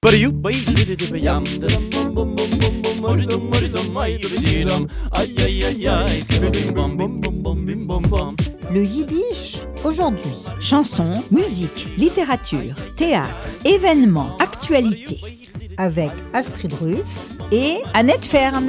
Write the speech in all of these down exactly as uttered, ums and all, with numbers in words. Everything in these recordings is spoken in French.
Le yiddish aujourd'hui. Chansons, musique, littérature, théâtre, événements, actualités. Avec Astrid Ruff et Annette Fern.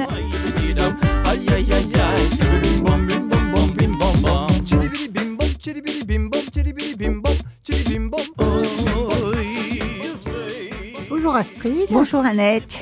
Bonjour Astrid. Bonjour Annette.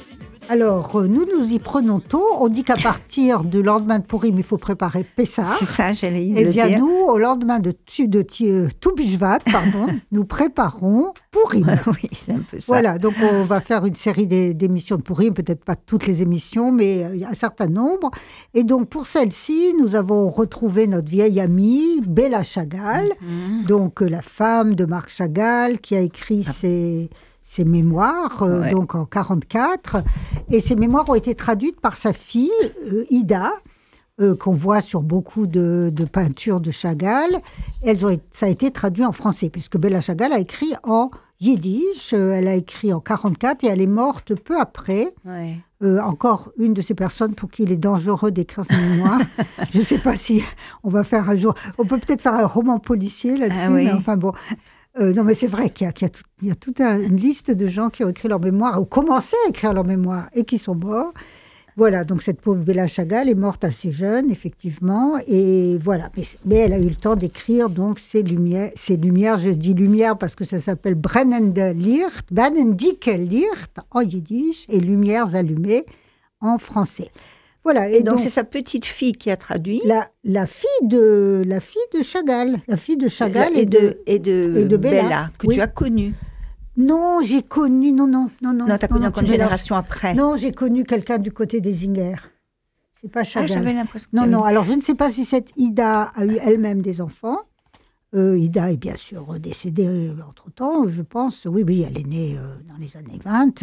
Alors, nous nous y prenons tôt. On dit qu'à partir du lendemain de Purim, il faut préparer Pessah. C'est ça, j'allais Eh le bien, dire. nous, au lendemain de, Tu- de, Ti- Tou Bishvat, pardon, nous préparons Purim. Oui, c'est un peu ça. Voilà, donc on va faire une série d'é- d'émissions de Purim, peut-être pas toutes les émissions, mais euh, il y a un certain nombre. Et donc, pour celle-ci, nous avons retrouvé notre vieille amie, Bella Chagall, Mhm. donc euh, la femme de Marc Chagall, qui a écrit ses, ses mémoires, euh, Ouais. donc en quarante-quatre. Et ces mémoires ont été traduites par sa fille, euh, Ida, euh, qu'on voit sur beaucoup de, de peintures de Chagall. Elles ont, été- ça a été traduit en français, puisque Bella Chagall a écrit en yiddish. Euh, elle a écrit en quarante-quatre et elle est morte peu après. Ouais. Euh, encore une de ces personnes pour qui il est dangereux d'écrire ses mémoires. Je ne sais pas si on va faire un jour... On peut peut-être faire un roman policier là-dessus, Ah oui. mais enfin bon... Euh, non, mais c'est vrai qu'il y a, qu'il y a, tout- il y a toute un- une liste de gens qui ont écrit leur mémoire, ou commencé à écrire leur mémoire, et qui sont morts. Voilà, donc cette pauvre Bella Chagall est morte assez jeune, effectivement, et voilà. Mais, mais elle a eu le temps d'écrire donc ses lumières, ses lumières, je dis lumière parce que ça s'appelle Brennende Licht, Brennendike Licht en yiddish, et lumières allumées en français. Voilà, et Et donc, donc, c'est sa petite fille qui a traduit. la, la, fille de, la fille de Chagall, la fille de Chagall et, et de... et de, et de Bella. Bella, que Oui. tu as connue. Non, j'ai connu, non, non, non, non. Non, tu as connu non, encore une tu mélanges. génération après. Non, j'ai connu quelqu'un du côté des Zinger. C'est pas Ah, Chagall. j'avais l'impression que non, tu non, avais- alors je ne sais pas si cette Ida a eu elle-même des enfants. Euh, Ida est bien sûr décédée euh, entre-temps, je pense. Oui, oui, elle est née euh, dans les années vingt.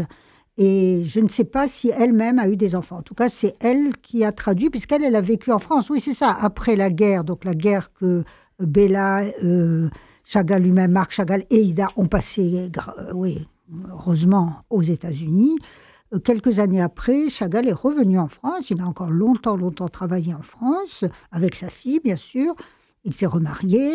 Et je ne sais pas si elle-même a eu des enfants. En tout cas, c'est elle qui a traduit, puisqu'elle elle a vécu en France. Oui, c'est ça, après la guerre. Donc la guerre que Bella, euh, Chagall lui-même, Marc Chagall et Ida ont passé, gra- euh, oui, heureusement, aux États-Unis. Euh, Quelques années après, Chagall est revenu en France. Il a encore longtemps, longtemps travaillé en France, avec sa fille, bien sûr. Il s'est remarié.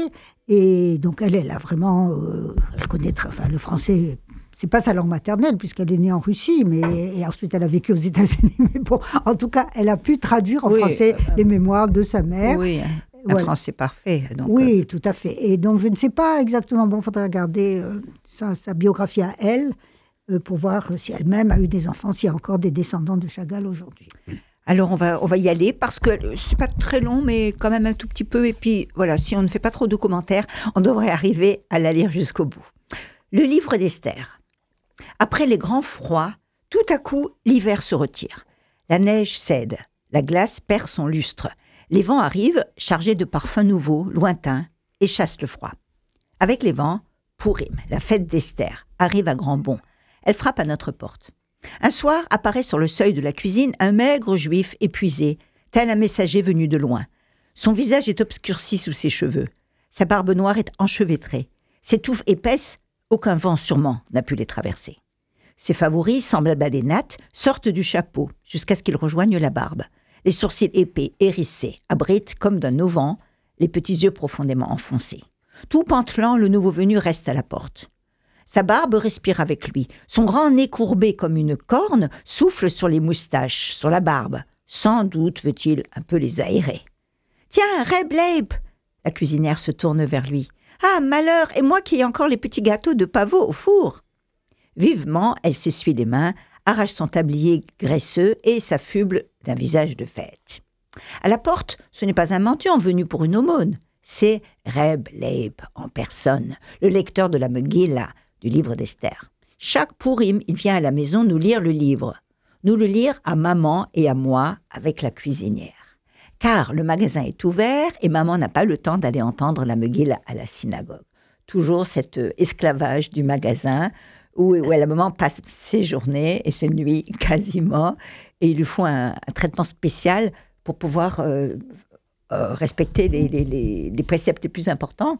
Et donc, elle, elle a vraiment... euh, elle connaît très... Enfin, le français, c'est pas sa langue maternelle, puisqu'elle est née en Russie. Mais, et ensuite, elle a vécu aux États-Unis. Mais bon, en tout cas, elle a pu traduire en Oui, français euh, les mémoires de sa mère. Oui, un Voilà. français parfait. Donc, Oui, tout à fait. Et donc, je ne sais pas exactement, bon, il faudrait regarder euh, sa, sa biographie à elle, euh, pour voir si elle-même a eu des enfants, s'il y a encore des descendants de Chagall aujourd'hui. Alors, on va, on va y aller parce que c'est pas très long, mais quand même un tout petit peu. Et puis, voilà, si on ne fait pas trop de commentaires, on devrait arriver à la lire jusqu'au bout. Le livre d'Esther. Après les grands froids, tout à coup, l'hiver se retire. La neige cède, la glace perd son lustre. Les vents arrivent, chargés de parfums nouveaux, lointains, et chassent le froid. Avec les vents, Purim, la fête d'Esther, arrive à grands bonds. Elle frappe à notre porte. Un soir apparaît sur le seuil de la cuisine un maigre juif épuisé, tel un messager venu de loin. Son visage est obscurci sous ses cheveux. Sa barbe noire est enchevêtrée. Ses touffes épaisses, aucun vent sûrement n'a pu les traverser. Ses favoris, semblables à des nattes, sortent du chapeau jusqu'à ce qu'ils rejoignent la barbe. Les sourcils épais, hérissés, abritent comme d'un auvent, les petits yeux profondément enfoncés. Tout pantelant, le nouveau venu reste à la porte. Sa barbe respire avec lui. Son grand nez courbé comme une corne souffle sur les moustaches, sur la barbe. Sans doute veut-il un peu les aérer. « Tiens, Reb Leib !» La cuisinière se tourne vers lui. « Ah, malheur, et moi qui ai encore les petits gâteaux de pavot au four !» Vivement, elle s'essuie les mains, arrache son tablier graisseux et s'affuble d'un visage de fête. À la porte, ce n'est pas un mendiant venu pour une aumône. C'est Reb Leib en personne, le lecteur de la Megillah, du livre d'Esther. Chaque Purim, il vient à la maison nous lire le livre. Nous le lire à maman et à moi avec la cuisinière. Car le magasin est ouvert et maman n'a pas le temps d'aller entendre la Megillah à la synagogue. Toujours cet euh, esclavage du magasin où, où la maman passe ses journées et ses nuits quasiment et il lui faut un, un traitement spécial pour pouvoir euh, euh, respecter les, les, les, les préceptes les plus importants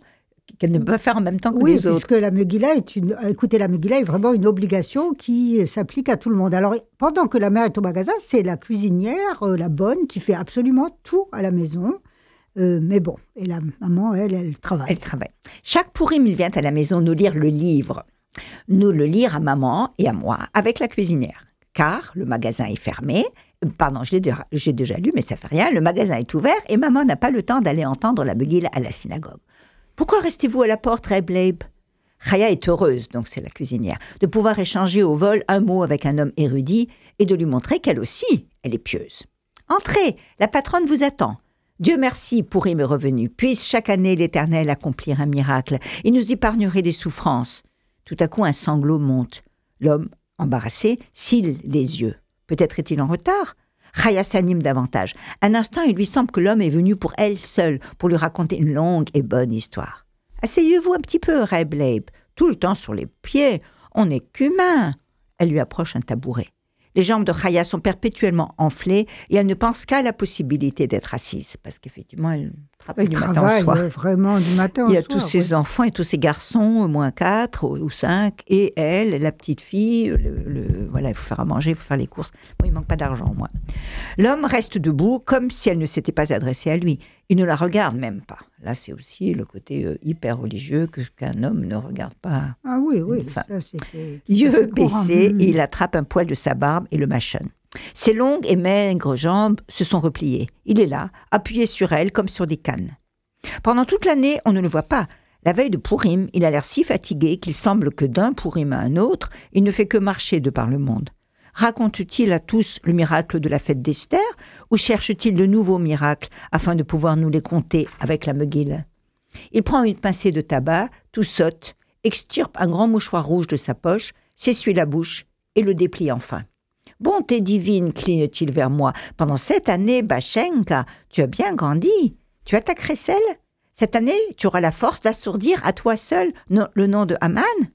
qu'elle ne peut pas faire en même temps que oui, les autres. Oui, puisque la Megillah est une, écoutez, la Megillah est vraiment une obligation qui s'applique à tout le monde. Alors, pendant que la mère est au magasin, c'est la cuisinière, euh, la bonne, qui fait absolument tout à la maison. Euh, mais bon, et la maman, elle, elle travaille. Elle travaille. Chaque Pourim, il vient à la maison nous lire le livre. Nous le lire à maman et à moi avec la cuisinière. Car le magasin est fermé. Pardon, je l'ai déjà, j'ai déjà lu, mais ça fait rien. Le magasin est ouvert et maman n'a pas le temps d'aller entendre la Megillah à la synagogue. Pourquoi restez-vous à la porte, Reb Leib ? Chaya est heureuse, donc c'est la cuisinière, de pouvoir échanger au vol un mot avec un homme érudit et de lui montrer qu'elle aussi, elle est pieuse. Entrez, la patronne vous attend. Dieu merci, Pourim est revenu. Puisse chaque année l'Éternel accomplir un miracle et nous épargnerait des souffrances. Tout à coup, un sanglot monte. L'homme, embarrassé, cille des yeux. Peut-être est-il en retard ? Chaya s'anime davantage. Un instant, il lui semble que l'homme est venu pour elle seule, pour lui raconter une longue et bonne histoire. Asseyez-vous un petit peu, Reb Leib. Tout le temps sur les pieds. On n'est qu'humain. Elle lui approche un tabouret. Les jambes de Chaya sont perpétuellement enflées et elle ne pense qu'à la possibilité d'être assise. Parce qu'effectivement, elle travaille elle du travaille matin au soir. Vraiment du matin au Il y a soir, tous ses ouais. enfants et tous ses garçons, au moins quatre ou cinq, et elle, la petite fille, le, le, voilà, il faut faire à manger, il faut faire les courses. Moi, il ne manque pas d'argent, moi. L'homme reste debout comme si elle ne s'était pas adressée à lui. Il ne la regarde même pas. Là, c'est aussi le côté euh, hyper religieux que, qu'un homme ne regarde pas. Ah oui, oui, Enfin, ça c'était... yeux baissés, mmh. il attrape un poil de sa barbe et le mâchonne. Ses longues et maigres jambes se sont repliées. Il est là, appuyé sur elle comme sur des cannes. Pendant toute l'année, on ne le voit pas. La veille de Pourim, il a l'air si fatigué qu'il semble que d'un Pourim à un autre, il ne fait que marcher de par le monde. Raconte-t-il à tous le miracle de la fête d'Esther ou cherche-t-il de nouveaux miracles afin de pouvoir nous les conter avec la Megillah ? Il prend une pincée de tabac, tout saute, extirpe un grand mouchoir rouge de sa poche, s'essuie la bouche et le déplie enfin. « Bonté divine, cligne-t-il vers moi. Pendant cette année, Bachenka, tu as bien grandi. Tu as ta crécelle ? Cette année, tu auras la force d'assourdir à toi seul no- le nom de Haman, oui ?»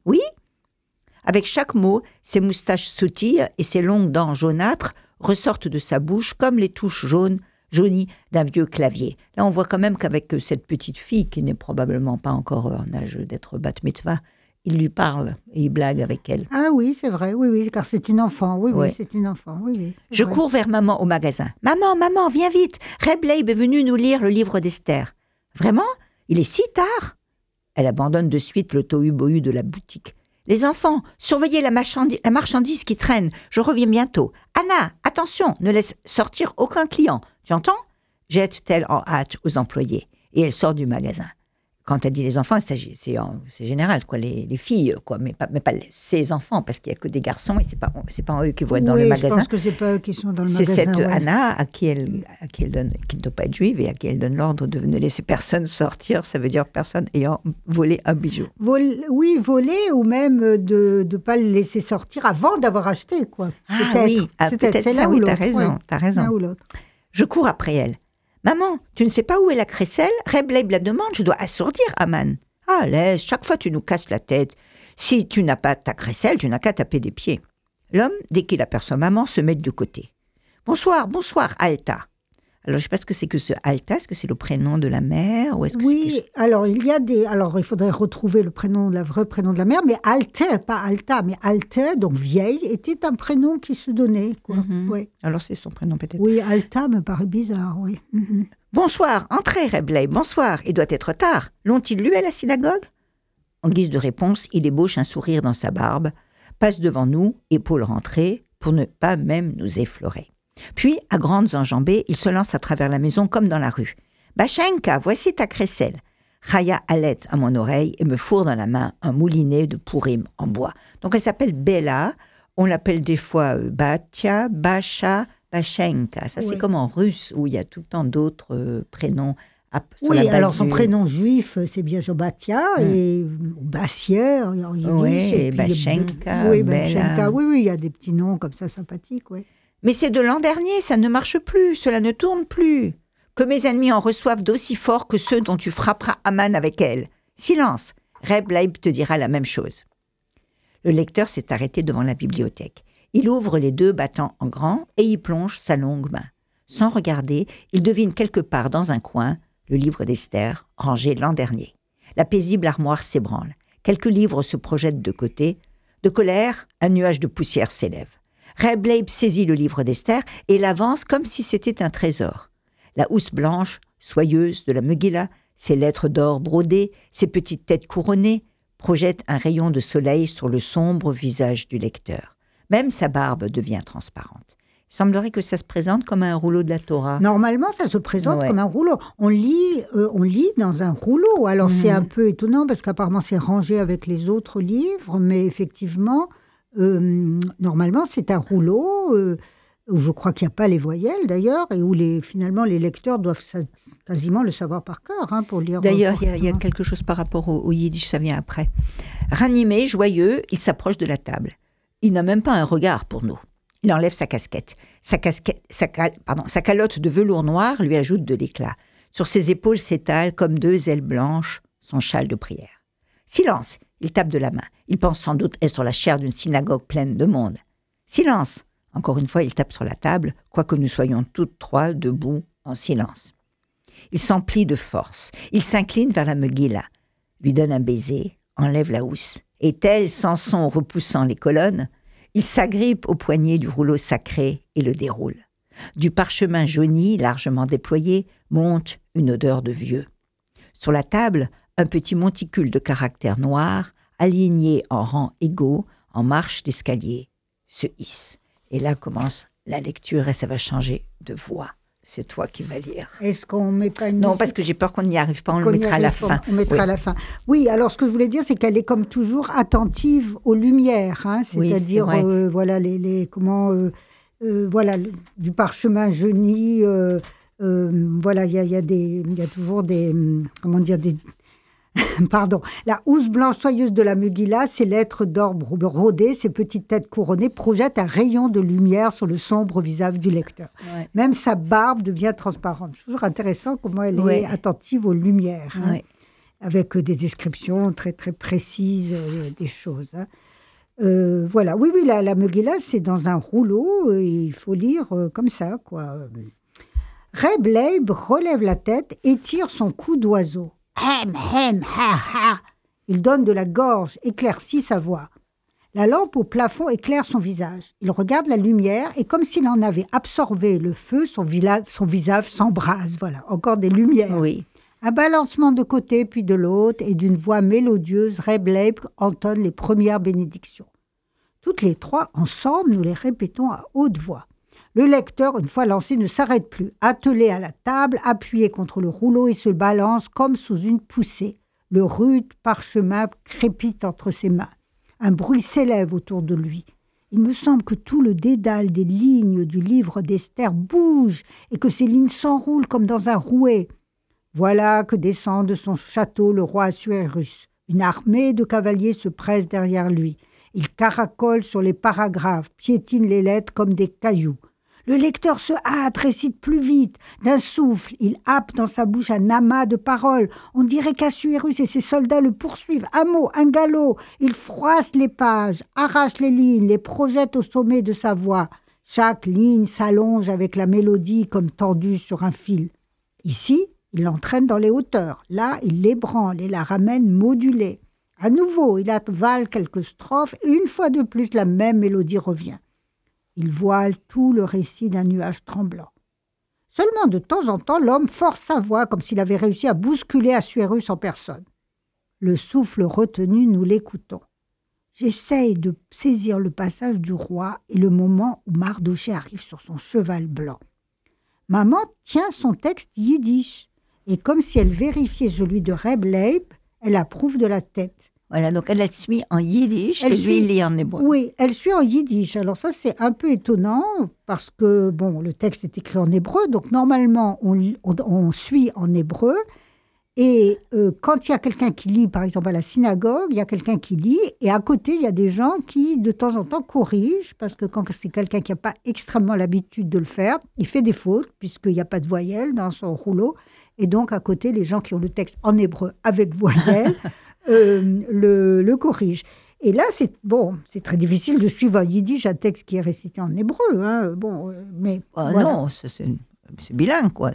Avec chaque mot, ses moustaches sautillent et ses longues dents jaunâtres ressortent de sa bouche comme les touches jaunes, jaunies d'un vieux clavier. Là, on voit quand même qu'avec cette petite fille, qui n'est probablement pas encore en âge d'être bat mitzvah, il lui parle et il blague avec elle. Ah oui, c'est vrai, oui, oui, car c'est une enfant, oui, Ouais. oui, c'est une enfant, oui, oui. Je vrai. cours vers maman au magasin. « Maman, maman, viens vite, Reb Leib est venu nous lire le livre d'Esther. »« Vraiment ? Il est si tard ?» Elle abandonne de suite le tohu-bohu de la boutique. « Les enfants, surveillez la, marchandi- la marchandise qui traîne, je reviens bientôt. Anna, attention, ne laisse sortir aucun client, tu entends ?» jette-t-elle en hâte aux employés. Et elle sort du magasin. Quand elle dit les enfants, c'est, c'est, c'est général, quoi, les, les filles, quoi, mais pas, mais pas les, ses enfants, parce qu'il n'y a que des garçons et ce n'est pas, c'est pas eux qui vont être dans oui, le je magasin. pense que ce n'est pas eux qui sont dans le C'est magasin. cette ouais. Anna à qui, elle, à qui elle donne, qui ne doit pas être juive et à qui elle donne l'ordre de ne laisser personne sortir, ça veut dire personne ayant volé un bijou. Vol- oui, voler ou même de ne pas le laisser sortir avant d'avoir acheté, quoi. Ah peut-être. oui, ah, c'est peut-être c'est ça, l'un oui, ou t'as l'autre, raison, ouais. t'as raison. L'un ou l'autre. Je cours après elle. Maman, tu ne sais pas où est la crécelle ? Reb Leib la demande, je dois assourdir Haman. Ah, laisse, chaque fois tu nous casses la tête. Si tu n'as pas ta crécelle, tu n'as qu'à taper des pieds. L'homme, dès qu'il aperçoit maman, se met de côté. Bonsoir, bonsoir, Alta. Alors, je ne sais pas ce que c'est que ce Alta, est-ce que c'est le prénom de la mère ou est-ce que Oui, c'est que... alors il y a des... Alors il faudrait retrouver le prénom, le vrai prénom de la mère, mais Alte, pas Alta, mais Alte, donc vieille, était un prénom qui se donnait, quoi. Mm-hmm. Ouais. Alors, c'est son prénom peut-être. Oui, Alta me paraît bizarre, oui. Mm-hmm. Bonsoir, entrez, Reb Leib, bonsoir. Il doit être tard. L'ont-ils lu à la synagogue ? En guise de réponse, il ébauche un sourire dans sa barbe, passe devant nous, épaules rentrées, pour ne pas même nous effleurer. Puis, à grandes enjambées, il se lance à travers la maison comme dans la rue. « Bachenka, voici ta crécelle. » Chaya halète à mon oreille et me fourre dans la main un moulinet de Pourim en bois. Donc elle s'appelle Bella, on l'appelle des fois euh, Batia, Bacha, Bachenka. Ça, Ouais. c'est comme en russe, où il y a tout le temps d'autres euh, prénoms à, sur Oui, la base alors son du... prénom juif, c'est bien sûr Batia, Mm. et Bassière, en yiddish. Oui, et et puis, Bachenka, oui, Bella. Bachenka, oui, oui, il y a des petits noms comme ça sympathiques, oui. Mais c'est de l'an dernier, ça ne marche plus, cela ne tourne plus. Que mes ennemis en reçoivent d'aussi fort que ceux dont tu frapperas Haman avec elle. Silence, Reb Leib te dira la même chose. Le lecteur s'est arrêté devant la bibliothèque. Il ouvre les deux battants en grand et y plonge sa longue main. Sans regarder, il devine quelque part dans un coin le livre d'Esther, rangé l'an dernier. La paisible armoire s'ébranle. Quelques livres se projettent de côté. De colère, un nuage de poussière s'élève. Reb Leib saisit le livre d'Esther et l'avance comme si c'était un trésor. La housse blanche, soyeuse de la Megillah, ses lettres d'or brodées, ses petites têtes couronnées, projettent un rayon de soleil sur le sombre visage du lecteur. Même sa barbe devient transparente. Il semblerait que ça se présente comme un rouleau de la Torah. Normalement, ça se présente Ouais. comme un rouleau. On lit, euh, on lit dans un rouleau. Alors, Mhm. c'est un peu étonnant parce qu'apparemment, c'est rangé avec les autres livres. Mais effectivement, euh, normalement, c'est un rouleau euh, où je crois qu'il n'y a pas les voyelles, d'ailleurs, et où les, finalement, les lecteurs doivent sa- quasiment le savoir par cœur hein, pour lire. D'ailleurs, il y, a- il y a correctement. quelque chose par rapport au, au yiddish, ça vient après. Ranimé, joyeux, il s'approche de la table. Il n'a même pas un regard pour nous. Il enlève sa casquette. Sa, casquette, sa, cal- pardon, sa calotte de velours noir lui ajoute de l'éclat. Sur ses épaules s'étale, comme deux ailes blanches, son châle de prière. Silence, il tape de la main. Il pense sans doute être sur la chaire d'une synagogue pleine de monde. Silence, encore une fois, il tape sur la table, quoique nous soyons toutes trois debout en silence. Il s'emplit de force. Il s'incline vers la Megillah, lui donne un baiser, enlève la housse. Et tel Samson repoussant les colonnes, il s'agrippe au poignet du rouleau sacré et le déroule. Du parchemin jauni, largement déployé, monte une odeur de vieux. Sur la table, un petit monticule de caractères noirs, aligné en rangs égaux, en marche d'escalier, se hisse. Et là commence la lecture et ça va changer de voix. C'est toi qui vas lire. Est-ce qu'on met pas une Non, musique parce que j'ai peur qu'on n'y arrive pas, on qu'on le y mettra à la arrive, fin. On mettra Oui. à la fin. Oui, alors ce que je voulais dire, c'est qu'elle est comme toujours attentive aux lumières, hein, Oui, c'est-à-dire, c'est vrai. euh, voilà, les, les comment, euh, euh, voilà, le- du parchemin jauni, euh, euh, voilà, il y a, il y a des, il y a toujours des, hum, comment dire, des, pardon, la housse blanche soyeuse de la Megillah, ses lettres d'or brodées, ses petites têtes couronnées projettent un rayon de lumière sur le sombre visage du lecteur. Ouais. Même sa barbe devient transparente. C'est toujours intéressant comment elle Ouais. est attentive aux lumières, hein, Ouais. avec euh, des descriptions très très précises euh, des choses. hein. Euh, voilà, oui, oui, la, la Megillah, c'est dans un rouleau, euh, il faut lire euh, comme ça, quoi. Reb Leib relève la tête et tire son coup d'oiseau. Hem, hem, ha, ha. Il donne de la gorge, éclaircit sa voix. La lampe au plafond éclaire son visage. Il regarde la lumière et comme s'il en avait absorbé le feu, son, vila- son visage s'embrase. Voilà, encore des lumières. Oui. Un balancement de côté puis de l'autre et d'une voix mélodieuse, Reb Leib entonne les premières bénédictions. Toutes les trois, ensemble, nous les répétons à haute voix. Le lecteur, une fois lancé, ne s'arrête plus. Attelé à la table, appuyé contre le rouleau, il se balance comme sous une poussée. Le rude parchemin crépite entre ses mains. Un bruit s'élève autour de lui. Il me semble que tout le dédale des lignes du livre d'Esther bouge et que ces lignes s'enroulent comme dans un rouet. Voilà que descend de son château le roi Assuérus. Une armée de cavaliers se presse derrière lui. Il caracole sur les paragraphes, piétine les lettres comme des cailloux. Le lecteur se hâte, récite plus vite. D'un souffle, il happe dans sa bouche un amas de paroles. On dirait qu'Assuérus et ses soldats le poursuivent. Un mot, un galop. Il froisse les pages, arrache les lignes, les projette au sommet de sa voix. Chaque ligne s'allonge avec la mélodie comme tendue sur un fil. Ici, il l'entraîne dans les hauteurs. Là, il l'ébranle et la ramène modulée. À nouveau, il avale quelques strophes et une fois de plus, la même mélodie revient. Il voile tout le récit d'un nuage tremblant. Seulement de temps en temps, l'homme force sa voix comme s'il avait réussi à bousculer Assuérus en personne. Le souffle retenu, nous l'écoutons. J'essaye de saisir le passage du roi et le moment où Mardoché arrive sur son cheval blanc. Maman tient son texte yiddish et comme si elle vérifiait celui de Reb Leib, elle approuve de la tête. Voilà, donc elle la suit en yiddish Elle et suit- lui, il lit en hébreu. Oui, elle suit en yiddish. Alors ça, c'est un peu étonnant parce que, bon, le texte est écrit en hébreu, donc normalement, on, lit- on, on suit en hébreu. Et euh, quand il y a quelqu'un qui lit, par exemple à la synagogue, il y a quelqu'un qui lit, et à côté, il y a des gens qui, de temps en temps, corrigent, parce que quand c'est quelqu'un qui n'a pas extrêmement l'habitude de le faire, il fait des fautes, puisqu'il n'y a pas de voyelles dans son rouleau. Et donc, à côté, les gens qui ont le texte en hébreu avec voyelles euh, le, le corrigent. Et là, c'est bon, c'est très difficile de suivre en yiddish un texte qui est récité en hébreu. Hein, bon, euh, mais Ah, voilà. Non, c'est, c'est, c'est bilingue, quoi. C'est-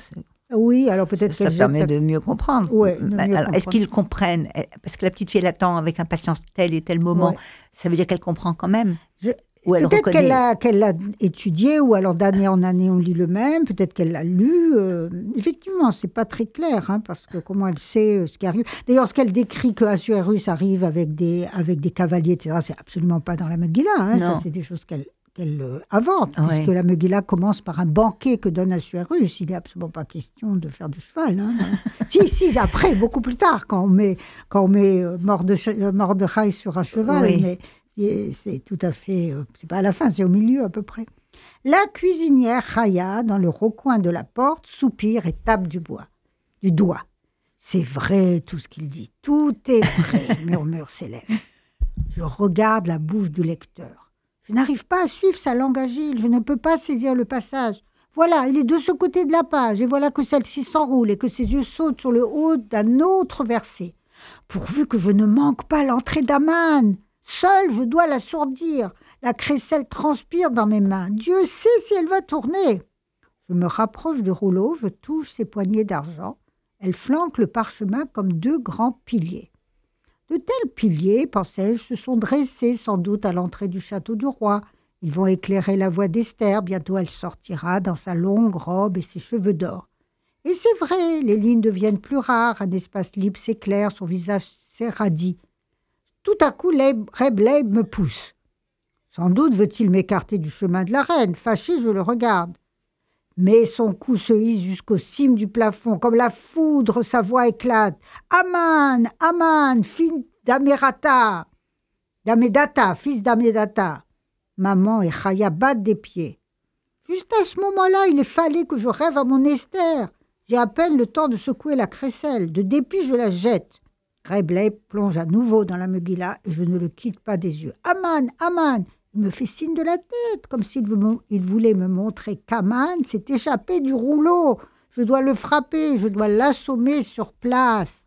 Oui, alors peut-être ça qu'elle permet jette la- de mieux comprendre. Ouais, de mieux Alors, est-ce comprendre. qu'ils comprennent? Parce que la petite fille, elle attend avec impatience tel et tel moment. Ouais. Ça veut dire qu'elle comprend quand même? Je- Ou elle Peut-être reconnaît? qu'elle l'a, qu'elle l'a étudié, ou alors d'année en année on lit le même, peut-être qu'elle l'a lu. euh, effectivement, c'est pas très clair, hein, parce que comment elle sait euh, ce qui arrive. D'ailleurs, ce qu'elle décrit que Assuérus arrive avec des, avec des cavaliers, et cetera, c'est absolument pas dans la Megillah. Hein, ça, Non. c'est des choses qu'elle, qu'elle euh, invente, Ouais. puisque la Megillah commence par un banquet que donne Assuérus. Il n'est absolument pas question de faire du cheval. Hein, non. si, si, après, beaucoup plus tard, quand on met, quand on met euh, Mordechai euh, Mordechai sur un cheval, Oui. mais c'est c'est tout à fait... euh, c'est pas à la fin, c'est au milieu à peu près. La cuisinière Chaya, dans le recoin de la porte, soupire et tape du bois, du doigt. C'est vrai tout ce qu'il dit, tout est vrai, murmure ses lèvres. Je regarde la bouche du lecteur. Je n'arrive pas à suivre sa langue agile, je ne peux pas saisir le passage. Voilà, il est de ce côté de la page, et voilà que celle-ci s'enroule et que ses yeux sautent sur le haut d'un autre verset. Pourvu que je ne manque pas l'entrée d'Aman. Seule, je dois l'assourdir. La crécelle transpire dans mes mains. Dieu sait si elle va tourner. Je me rapproche du rouleau, je touche ses poignées d'argent. Elles flanquent le parchemin comme deux grands piliers. De tels piliers, pensais-je, se sont dressés sans doute à l'entrée du château du roi. Ils vont éclairer la voie d'Esther. Bientôt elle sortira dans sa longue robe et ses cheveux d'or. Et c'est vrai, les lignes deviennent plus rares, un espace libre s'éclaire, son visage s'érradie. Tout à coup, Leib- Reb Leib me pousse. Sans doute veut-il m'écarter du chemin de la reine. Fâché, je le regarde. Mais son cou se hisse jusqu'aux cimes du plafond. Comme la foudre, sa voix éclate. « Aman, Aman, fils d'Amerata, d'Amedata, fils d'Amedata. » Maman et Chaya battent des pieds. Juste à ce moment-là, il est fallait que je rêve à mon Esther. J'ai à peine le temps de secouer la crécelle. De dépit, je la jette. Reb Leib plonge à nouveau dans la Megillah et je ne le quitte pas des yeux. « Aman, Aman !» Il me fait signe de la tête, comme s'il veut- il voulait me montrer qu'Aman s'est échappé du rouleau. Je dois le frapper, je dois l'assommer sur place.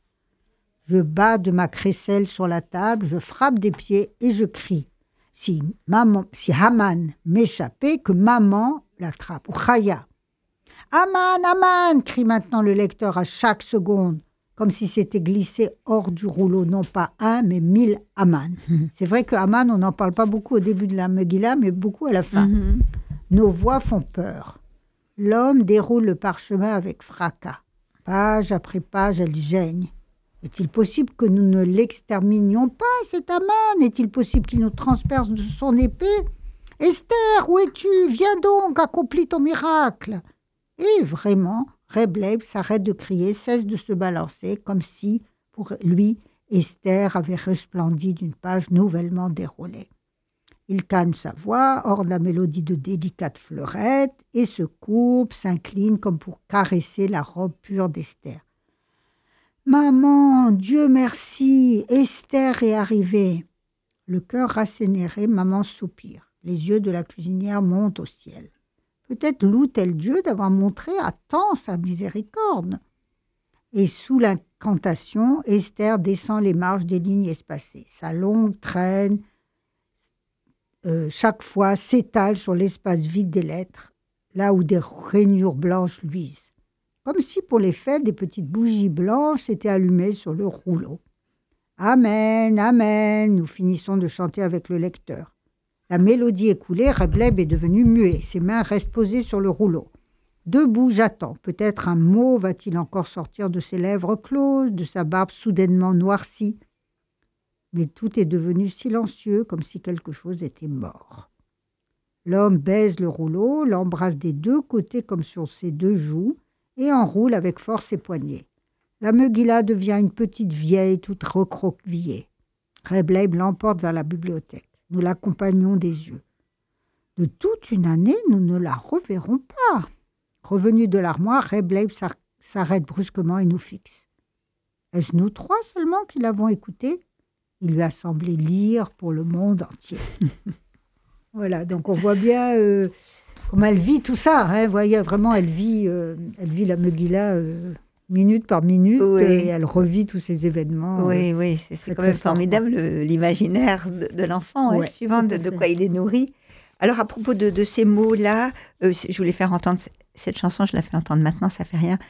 Je bats de ma crécelle sur la table, je frappe des pieds et je crie. Si, maman, si Haman m'échappait, que maman l'attrape, ou Chaya. « Aman, Aman !» crie maintenant le lecteur à chaque seconde, comme si c'était glissé hors du rouleau, non pas un, mais mille Aman. C'est vrai que Aman, on n'en parle pas beaucoup au début de la Megillah, mais beaucoup à la fin. Mhm. Nos voix font peur. L'homme déroule le parchemin avec fracas. Page après page, elle gêne. Est-il possible que nous ne l'exterminions pas, cet Aman? Est-il possible qu'il nous transperce de son épée? Esther, où es-tu? Viens donc, accomplis ton miracle. Et vraiment, Reb Leib s'arrête de crier, cesse de se balancer, comme si, pour lui, Esther avait resplendi d'une page nouvellement déroulée. Il calme sa voix, hors de la mélodie de délicates fleurettes, et se courbe, s'incline comme pour caresser la robe pure d'Esther. « Maman, Dieu merci, Esther est arrivée. » Le cœur rassénéré, maman soupire. Les yeux de la cuisinière montent au ciel. Peut-être loue-t-elle Dieu d'avoir montré à temps sa miséricorde. Et sous l'incantation, Esther descend les marches des lignes espacées. Sa longue traîne, euh, chaque fois, s'étale sur l'espace vide des lettres, là où des rainures blanches luisent. Comme si pour les fêtes, des petites bougies blanches s'étaient allumées sur le rouleau. Amen, amen, nous finissons de chanter avec le lecteur. La mélodie écoulée, Reb Leib est devenu muet. Ses mains restent posées sur le rouleau. Debout, j'attends. Peut-être un mot va-t-il encore sortir de ses lèvres closes, de sa barbe soudainement noircie. Mais tout est devenu silencieux, comme si quelque chose était mort. L'homme baise le rouleau, l'embrasse des deux côtés comme sur ses deux joues, et enroule avec force ses poignets. La Megillah devient une petite vieille toute recroquevillée. Reb Leib l'emporte vers la bibliothèque. Nous l'accompagnons des yeux. De toute une année, nous ne la reverrons pas. Revenu de l'armoire, Reb Leib s'arrête brusquement et nous fixe. Est-ce nous trois seulement qui l'avons écoutée? Il lui a semblé lire pour le monde entier. Voilà, donc on voit bien euh, comment elle vit tout ça. Hein. Vous voyez, vraiment, elle vit, euh, elle vit la Megillah euh, minute par minute, Oui. et elle revit tous ces événements. Oui, euh, oui, c'est, c'est très, quand même très fort, formidable le- l'imaginaire de, de l'enfant, hein, Ouais, suivant tout de, à de fait. quoi il est nourri. Alors, à propos de, de ces mots-là, euh, je voulais faire entendre c- cette chanson, je la fais entendre maintenant, ça fait rien.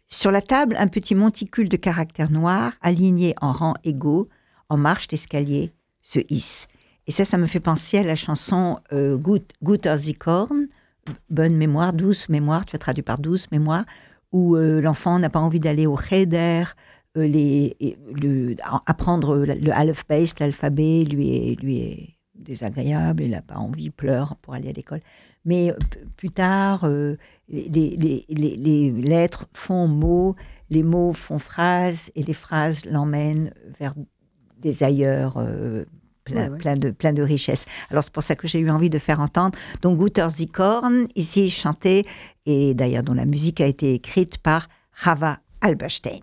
Sur la table, un petit monticule de caractères noirs, alignés en rangs égaux, en marche d'escalier, se hisse. Et ça, ça me fait penser à la chanson euh, Gut, Guter Sie Korn, bonne mémoire, douce mémoire, tu as traduit par douce mémoire, où euh, l'enfant n'a pas envie d'aller au cheder, euh, les, le, apprendre le, le alphabet, l'alphabet lui est, lui est désagréable, il n'a pas envie, il pleure pour aller à l'école. Mais p- plus tard, euh, les, les, les, les lettres font mots, les mots font phrases, et les phrases l'emmènent vers des ailleurs euh, plein, ouais, ouais. plein, de, plein de richesses. Alors c'est pour ça que j'ai eu envie de faire entendre. Donc Guter Sie Korn, ici chanté, et d'ailleurs dont la musique a été écrite par Chava Alberstein.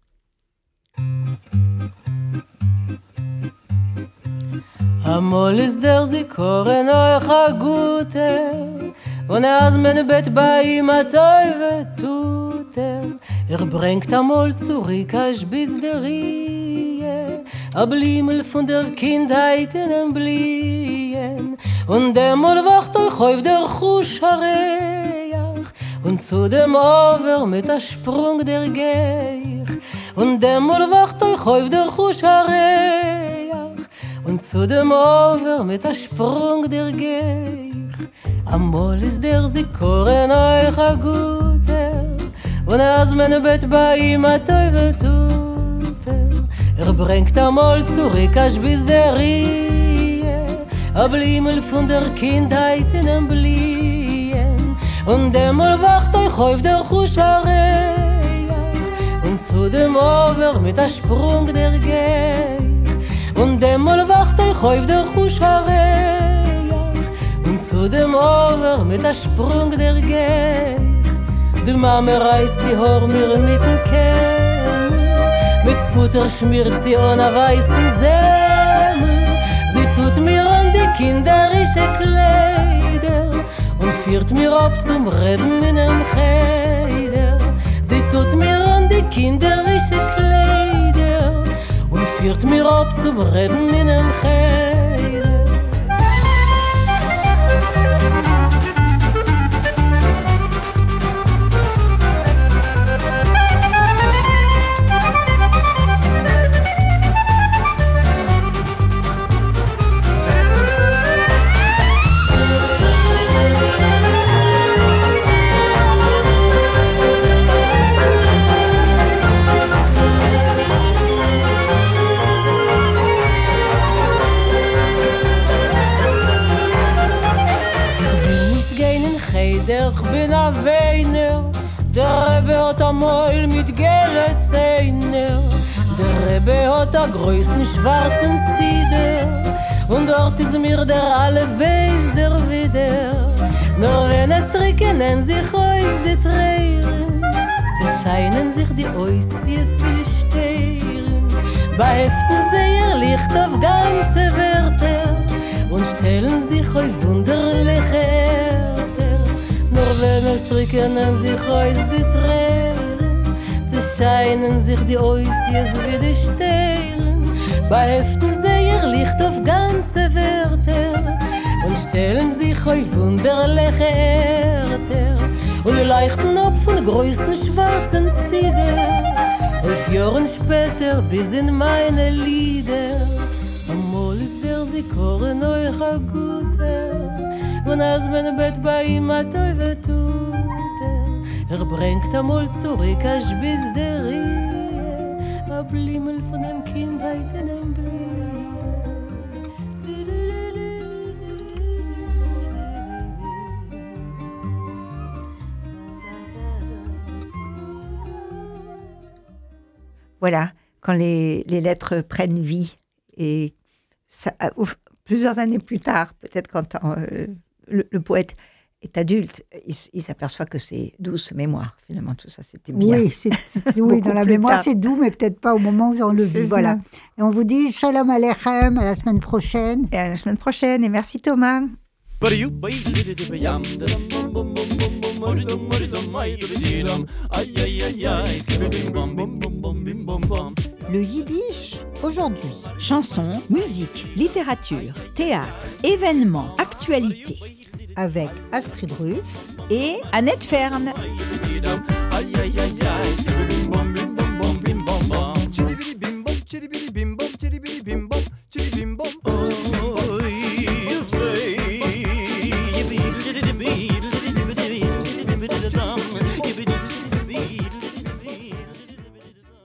Amol ist der Zikoren euch a guter, und als mein Bett bei ihm a teuwe tuter, er bringt amol zurück als bis der Rie, a Blimmel von der Kindheit in dem Blien, und demol wacht euch auf der Chusch Reach, und zu dem Over mit a Sprung der Geich, und demol wacht euch auf der Chusch Reach, und zu dem Over mit a Sprung der Geich. Amol ist der Zikoren euch a guter, und als mein Bett bei ihm a teuwe tuter, er bringt amol zurück als bis der Rie, a Blimmel von der Kindheit in dem Blien, und demol wacht euch auf der Chusch Reach, und zu dem Over mit a Sprung der Geich. Und demol wacht euch auf der Chusch Reach, und zu dem Over mit a Sprung der Geich. Die Mama reißt die Haar mir mit dem Kämmel, mit Butter schmiert sie an a weißen Semmel. Sie tut mir an die kinderische Kleider und führt mir ab zum Reben in dem Cheder. Sie tut mir an die kinderische Kleider und führt mir ab zum Reben in dem Cheder. Ich bin a Weiner, der Rebbe hat a Meul mit gelben Zähnen. Der Rebbe hat a größten schwarzen Sieder, und dort ist mir der Alphabet der Wider. Nur wenn es trickenen sich aus die Tränen, zerscheinen sich die Oisies wie die Stehren, beheften sie ihr Licht auf ganze Wörter und stellen sich auf wunderliche Erde. Nur wenn es trickenen sich aus die Tränen, zerscheinen sich die Oisies wie die Stehren, beheften sie ihr Licht auf ganze Wörter und stellen sich auf wunderliche Erde und leuchten ab von größten schwarzen Sieder auf Jahren später bis in meine Lieder. Amol ist der Zikoren euch a guter, und als mein Bett bei ihm a teuwe tuter, er bringt amol zurück als bis der Rie, a Blimmel von dem Kindheit in dem Blien. Voilà, quand les, les lettres prennent vie, et ça, ouf, plusieurs années plus tard, peut-être quand euh, le, le poète est adulte, il, il s'aperçoit que c'est douce mémoire. Finalement, tout ça, c'était bien. Oui, c'est, c'est, oui dans la mémoire, tard. C'est doux, mais peut-être pas au moment où on le vit. Voilà. Et on vous dit Shalom Aleichem, à la semaine prochaine. Et à la semaine prochaine, et merci Thomas. Le yiddish aujourd'hui. Chansons, musique, littérature, théâtre, événements, actualités. Avec Astrid Ruff et Annette Fern. Aïe, aïe, aïe, aïe. Yes,